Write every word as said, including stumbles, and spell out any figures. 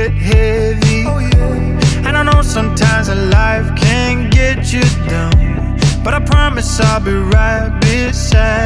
get heavy. And I know sometimes life can get you down, but I promise I'll be right beside